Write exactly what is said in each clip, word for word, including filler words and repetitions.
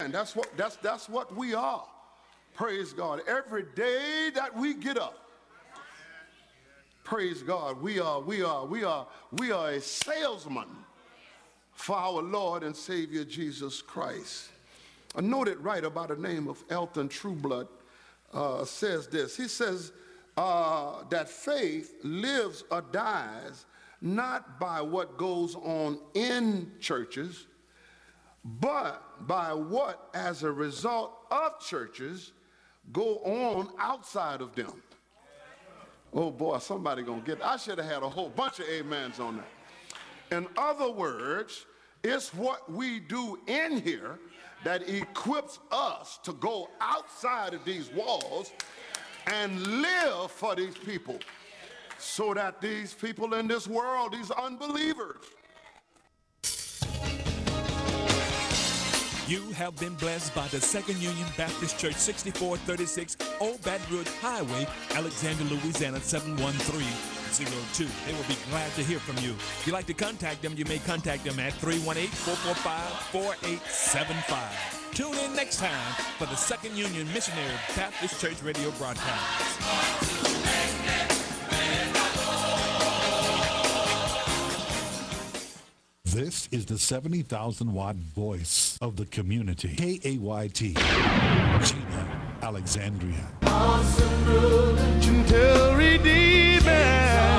And that's what that's that's what we are. Praise God. Every day that we get up, praise God, we are we are we are we are a salesman for our Lord and Savior Jesus Christ. A noted writer by the name of Elton Trueblood uh, says this. He says uh, that faith lives or dies not by what goes on in churches, but by what, as a result of churches, go on outside of them. Oh boy, somebody gonna get, I should have had a whole bunch of amens on that. In other words, it's what we do in here that equips us to go outside of these walls and live for these people, so that these people in this world, these unbelievers. You have been blessed by the Second Union Baptist Church, sixty-four thirty-six Old Baton Rouge Highway, Alexandria, Louisiana, seven one three zero two. They will be glad to hear from you. If you'd like to contact them, you may contact them at three one eight, four four five, four eight seven five. Tune in next time for the Second Union Missionary Baptist Church radio broadcast. This is the seventy thousand watt voice of the community. K A Y T, Gina, Alexandria. Awesome ruler, gentle redeemer.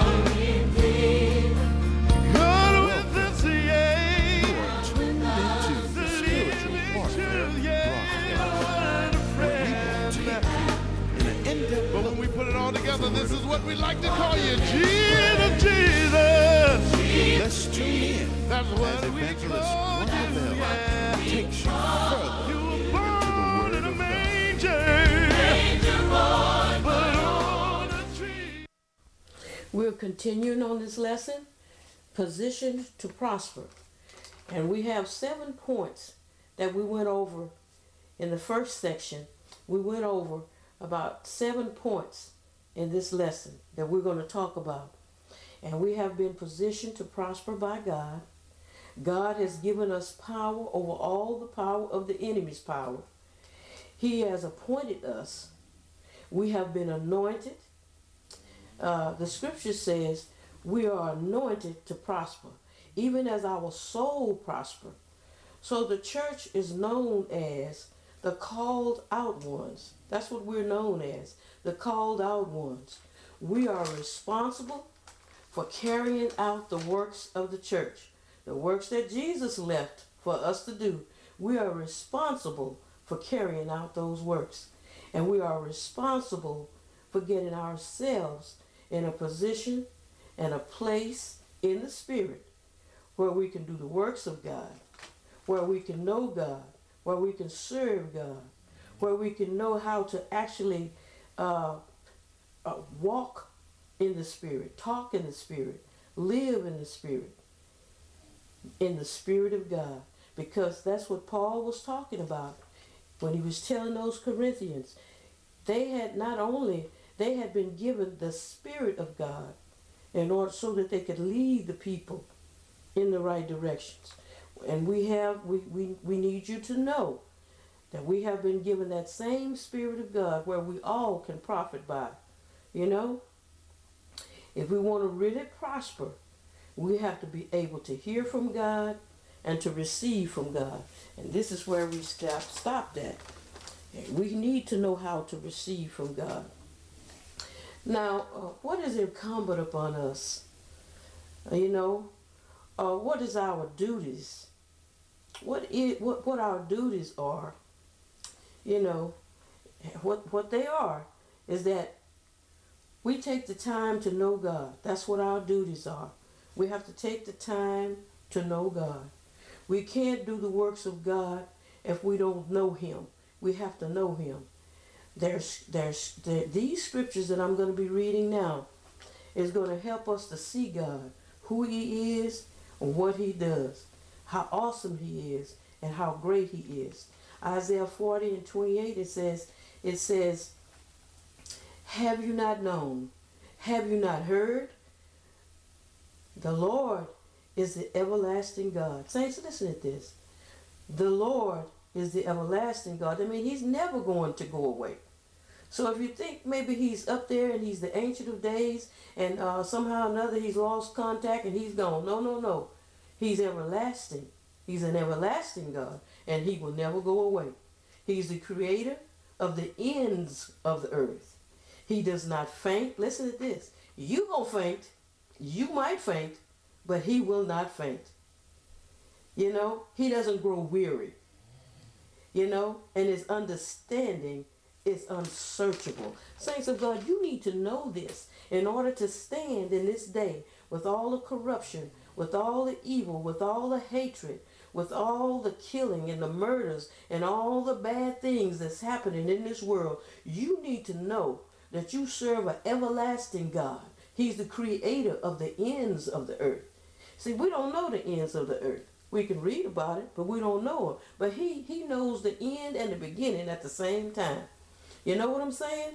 God with us, yeah. You are tuned into the spiritual warfare broadcast, where we will take you in an in-depth. But when we put it all together, this is what we like to call you. Jesus, Jesus. Let's tune in. That's what as we Evangelist call Ronald you, Bell yeah. takes you further You were into the born Word in a of God. manger, but on a tree. We're continuing on this lesson, Positioned to Prosper. And we have seven points that we went over in the first section. We went over about seven points in this lesson that we're going to talk about. And we have been positioned to prosper by God. God has given us power over all the power of the enemy's power. He has appointed us. We have been anointed. Uh, the scripture says we are anointed to prosper, even as our soul prosper. So the church is known as the called out ones. That's what we're known as, the called out ones. We are responsible for carrying out the works of the church, the works that Jesus left for us to do. We are responsible for carrying out those works. And we are responsible for getting ourselves in a position and a place in the Spirit where we can do the works of God, where we can know God, where we can serve God, where we can know how to actually uh, uh, walk in the Spirit, talk in the Spirit, live in the Spirit, in the Spirit of God. Because that's what Paul was talking about when he was telling those Corinthians. They had not only, they had been given the Spirit of God in order so that they could lead the people in the right directions. And we have, we, we, we need you to know that we have been given that same Spirit of God where we all can profit by. You know? If we want to really prosper, we have to be able to hear from God and to receive from God. And this is where we stop, stopped at. We need to know how to receive from God. Now, uh, what is incumbent upon us? Uh, you know, uh, what is our duties? What is what what our duties are? You know, what what they are is that we take the time to know God. That's what our duties are. We have to take the time to know God. We can't do the works of God if we don't know Him. We have to know Him. There's, there's, there, these scriptures that I'm going to be reading now is going to help us to see God, who He is and what He does, how awesome He is and how great He is. Isaiah forty and twenty-eight, it says, it says, have you not known? Have you not heard? The Lord is the everlasting God. Saints, listen to this. The Lord is the everlasting God. I mean, he's never going to go away. So if you think maybe he's up there and he's the Ancient of Days and uh, somehow or another he's lost contact and he's gone. No, no, no. He's everlasting. He's an everlasting God, and he will never go away. He's the creator of the ends of the earth. He does not faint. Listen to this. You gonna faint. You might faint, but he will not faint. You know, he doesn't grow weary. You know, and his understanding is unsearchable. Saints of God, you need to know this in order to stand in this day with all the corruption, with all the evil, with all the hatred, with all the killing and the murders and all the bad things that's happening in this world. You need to know that you serve an everlasting God. He's the creator of the ends of the earth. See, we don't know the ends of the earth. We can read about it, but we don't know it. But he, he knows the end and the beginning at the same time. You know what I'm saying?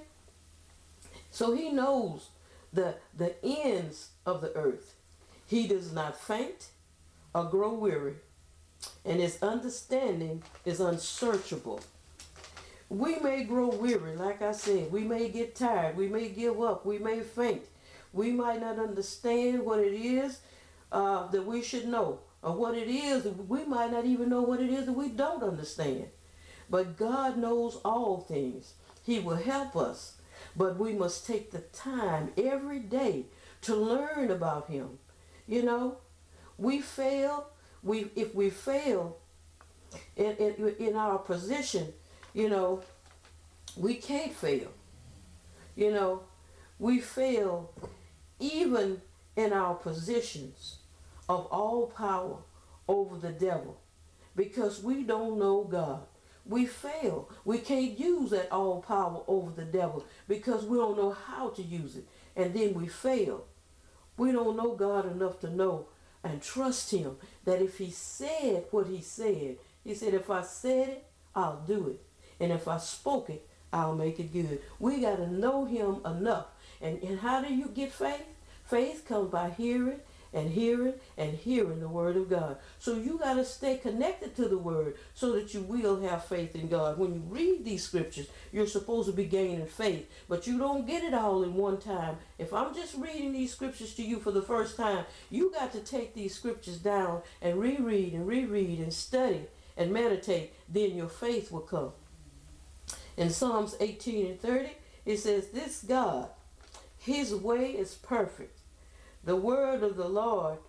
So he knows the, the ends of the earth. He does not faint or grow weary, and his understanding is unsearchable. We may grow weary, like I said. We may get tired. We may give up. We may faint. We might not understand what it is uh, that we should know, or what it is. We might not even know what it is that we don't understand. But God knows all things. He will help us. But we must take the time every day to learn about him. You know, we fail. We if we fail in, in, in our position, you know, we can't fail. You know, we fail even in our positions of all power over the devil because we don't know God. We fail. We can't use that all power over the devil because we don't know how to use it. And then we fail. We don't know God enough to know and trust him that if he said what he said, he said, if I said it, I'll do it. And if I spoke it, I'll make it good. We got to know him enough. And, and how do you get faith? Faith comes by hearing and hearing and hearing the word of God. So you got to stay connected to the word so that you will have faith in God. When you read these scriptures, you're supposed to be gaining faith, but you don't get it all in one time. If I'm just reading these scriptures to you for the first time, you got to take these scriptures down and reread and reread and study and meditate. Then your faith will come. In Psalms eighteen and thirty, it says, this God, his way is perfect. The word of the Lord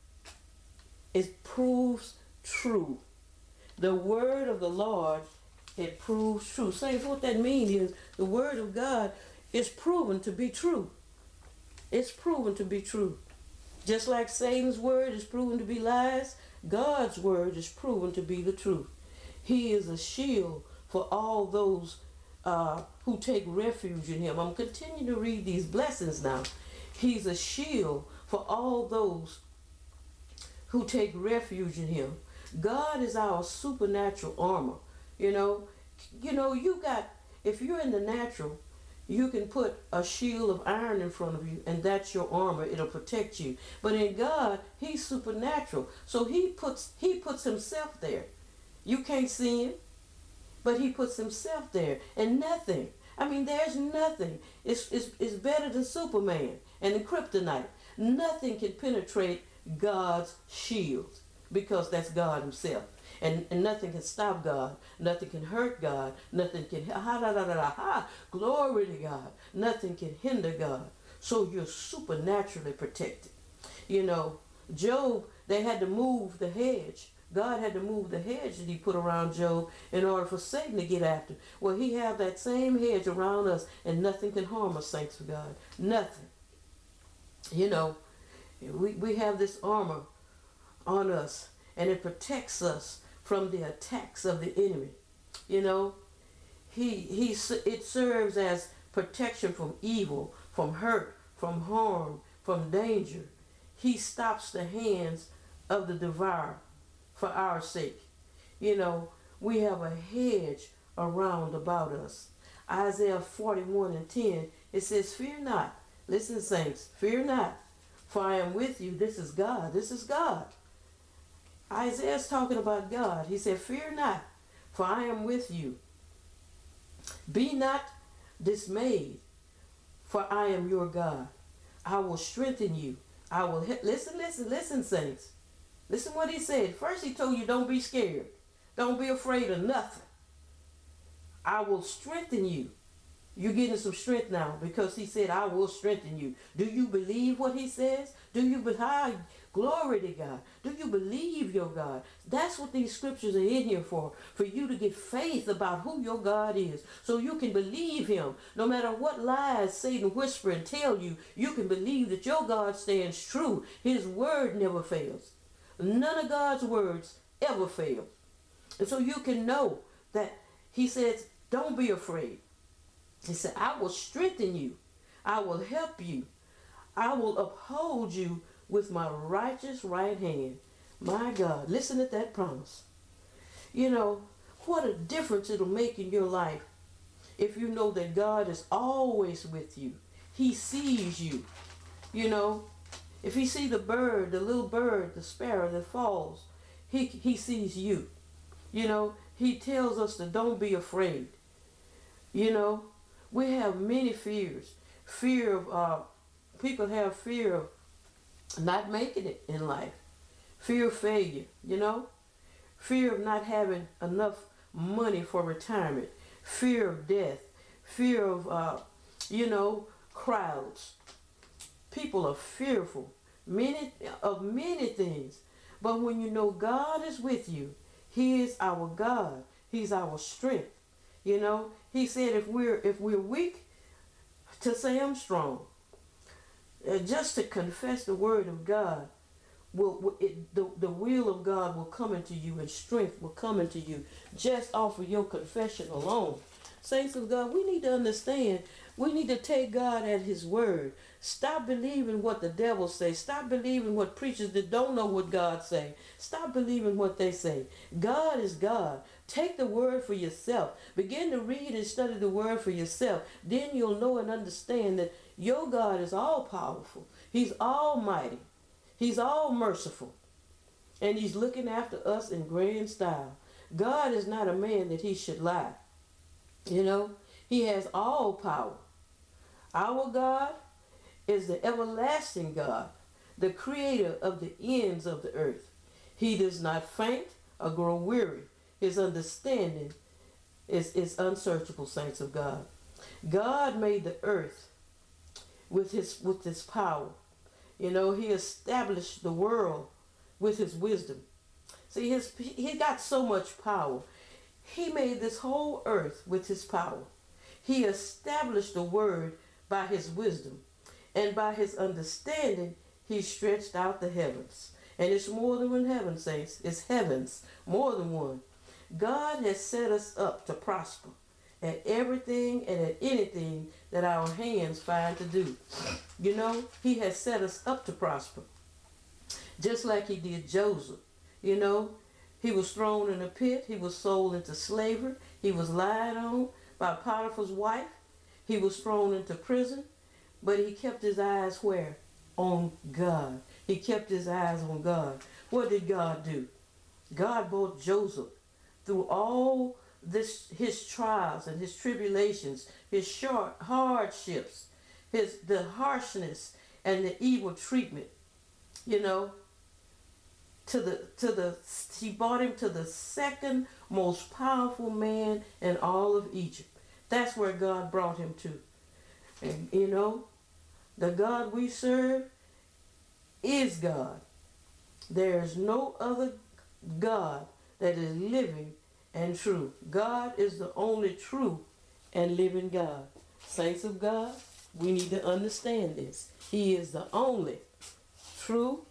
it proves true. The word of the Lord, it proves true. Saints, what that means is the word of God is proven to be true. It's proven to be true. Just like Satan's word is proven to be lies, God's word is proven to be the truth. He is a shield for all those uh, who take refuge in him. I'm continuing to read these blessings now. He's a shield for all those who take refuge in him. God is our supernatural armor. You know, you know, you got, if you're in the natural, you can put a shield of iron in front of you, and that's your armor. It'll protect you. But in God, he's supernatural. So he puts he puts himself there. You can't see him, but he puts himself there. And nothing, I mean, there's nothing. It's, it's, it's better than Superman and the kryptonite. Nothing can penetrate God's shield because that's God himself. And, and nothing can stop God. Nothing can hurt God. Nothing can, ha, da, da, da, da, ha, glory to God. Nothing can hinder God. So you're supernaturally protected. You know, Job, they had to move the hedge. God had to move the hedge that he put around Job in order for Satan to get after him. Well, he have that same hedge around us, and nothing can harm us, saints of God. Nothing. You know, we, we have this armor on us, and it protects us from the attacks of the enemy. You know, he, he, it serves as protection from evil, from hurt, from harm, from danger. He stops the hands of the devourer for our sake. You know, we have a hedge around about us. Isaiah forty-one and ten, it says, fear not. Listen, saints, fear not, for I am with you. This is God. This is God. Isaiah's talking about God. He said, fear not, for I am with you. Be not dismayed, for I am your God. I will strengthen you. I will he- listen, listen, listen, saints. Listen what he said. First he told you don't be scared. Don't be afraid of nothing. I will strengthen you. You're getting some strength now because he said, I will strengthen you. Do you believe what he says? Do you believe? Glory to God. Do you believe your God? That's what these scriptures are in here for. For you to get faith about who your God is. So you can believe him. No matter what lies Satan whisper and tell you, you can believe that your God stands true. His word never fails. None of God's words ever fail. And so you can know that he says, don't be afraid. He said, I will strengthen you. I will help you. I will uphold you with my righteous right hand. My God, listen to that promise. You know, what a difference it'll make in your life if you know that God is always with you. He sees you. You know, if he sees the bird, the little bird, the sparrow that falls, he, he sees you. You know, he tells us to don't be afraid. You know, we have many fears. Fear of, uh, people have fear of not making it in life. Fear of failure, you know. Fear of not having enough money for retirement. Fear of death. Fear of, uh, you know, crowds. People are fearful many of many things. But when you know God is with you, he is our God. He's our strength. You know, he said if we're if we're weak, to say I'm strong. Uh, just to confess the word of God, will, will it, the, the will of God will come into you and strength will come into you just off of your confession alone. Saints of God, we need to understand, we need to take God at his word. Stop believing what the devil says. Stop believing what preachers that don't know what God say. Stop believing what they say. God is God. Take the word for yourself. Begin to read and study the word for yourself. Then you'll know and understand that your God is all powerful. He's almighty. He's all merciful. And he's looking after us in grand style. God is not a man that he should lie. You know, he has all power. Our God is the everlasting God, the creator of the ends of the earth. He does not faint or grow weary. His understanding is, is unsearchable, saints of God. God made the earth with his with his power. You know, he established the world with his wisdom. See, his he got so much power. He made this whole earth with his power. He established the word by his wisdom. And by his understanding, he stretched out the heavens. And it's more than one heaven, saints. It's heavens, more than one. God has set us up to prosper at everything and at anything that our hands find to do. You know, he has set us up to prosper. Just like he did Joseph. You know, he was thrown in a pit. He was sold into slavery. He was lied on by Potiphar's wife. He was thrown into prison. But he kept his eyes where? On God. He kept his eyes on God. What did God do? God brought Joseph through all this, his trials and his tribulations, his short hardships, his the harshness and the evil treatment. You know, to the to the he brought him to the second most powerful man in all of Egypt. That's where God brought him to. And you know, the God we serve is God. There is no other God that is living and true. God is the only true and living God. Saints of God, we need to understand this. He is the only true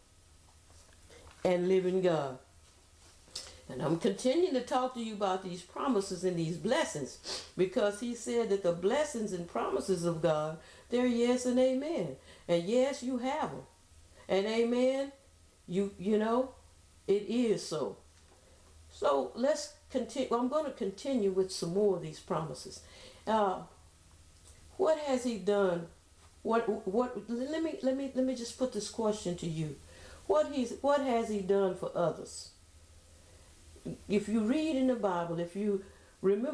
and living God. And I'm continuing to talk to you about these promises and these blessings because he said that the blessings and promises of God, they're yes and amen. And yes, you have them. And amen, you you know, it is so. So let's continue. Well, I'm going to continue with some more of these promises. Uh, what has he done? What what? Let me let me let me just put this question to you. What he's what has he done for others? if you read in the Bible, if you remember